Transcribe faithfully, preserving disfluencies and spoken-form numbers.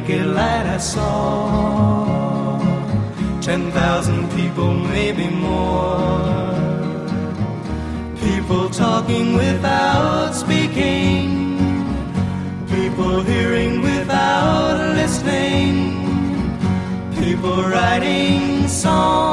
naked light I saw ten thousand people, maybe more. People talking without speaking, people hearing without listening, people writing songs